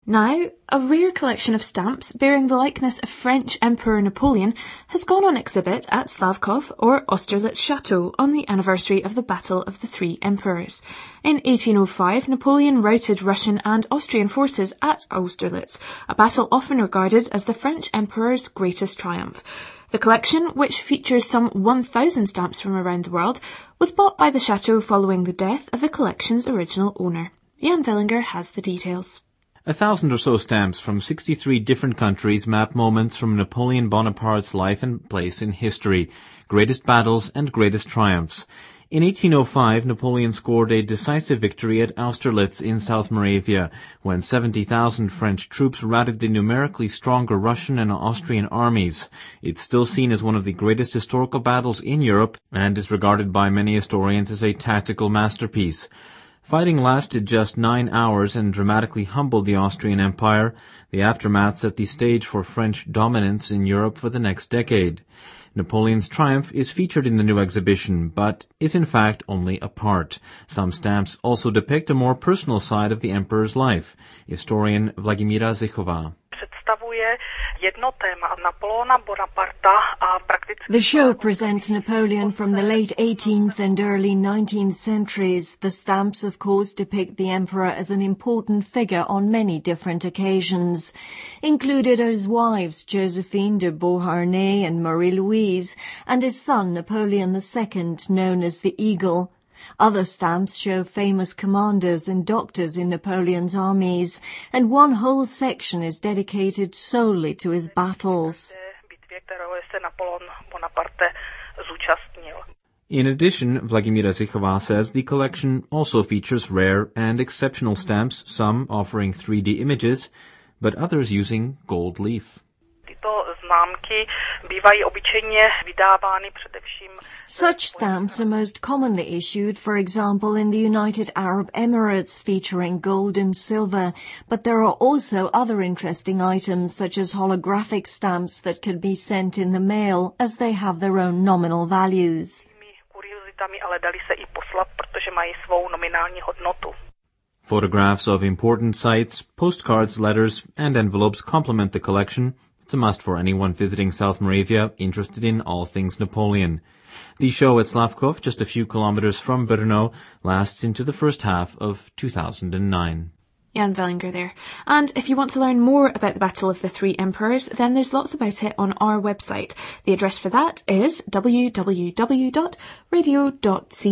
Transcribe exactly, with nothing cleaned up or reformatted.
Now, a rare collection of stamps bearing the likeness of French Emperor Napoleon has gone on exhibit at Slavkov or Austerlitz Chateau on the anniversary of the Battle of the Three Emperors. In eighteen oh five, Napoleon routed Russian and Austrian forces at Austerlitz, a battle often regarded as the French Emperor's greatest triumph. The collection, which features some one thousand stamps from around the world, was bought by the chateau following the death of the collection's original owner. Jan Vellinger has the details. A thousand or so stamps from sixty-three different countries map moments from Napoleon Bonaparte's life and place in history, greatest battles and greatest triumphs. In eighteen oh five, Napoleon scored a decisive victory at Austerlitz in South Moravia, when seventy thousand French troops routed the numerically stronger Russian and Austrian armies. It's still seen as one of the greatest historical battles in Europe, and is regarded by many historians as a tactical masterpiece. Fighting lasted just nine hours and dramatically humbled the Austrian Empire. The aftermath set the stage for French dominance in Europe for the next decade. Napoleon's triumph is featured in the new exhibition, but is in fact only a part. Some stamps also depict a more personal side of the emperor's life. Historian Vladimíra Zichová. The show presents Napoleon from the late eighteenth and early nineteenth centuries. The stamps, of course, depict the emperor as an important figure on many different occasions. Included are his wives, Josephine de Beauharnais and Marie-Louise, and his son, Napoleon the Second, known as the Eagle. Other stamps show famous commanders and doctors in Napoleon's armies, and one whole section is dedicated solely to his battles. In addition, Vladimíra Zichová says the collection also features rare and exceptional stamps, some offering three D images, but others using gold leaf. Such stamps are most commonly issued, for example, in the United Arab Emirates, featuring gold and silver, but there are also other interesting items such as holographic stamps that can be sent in the mail as they have their own nominal values. Photographs of important sites, postcards, letters, and envelopes complement the collection. It's a must for anyone visiting South Moravia interested in all things Napoleon. The show at Slavkov, just a few kilometers from Brno, lasts into the first half of two thousand nine. Jan Vellinger there. And if you want to learn more about the Battle of the Three Emperors, then there's lots about it on our website. The address for that is w w w dot radio dot c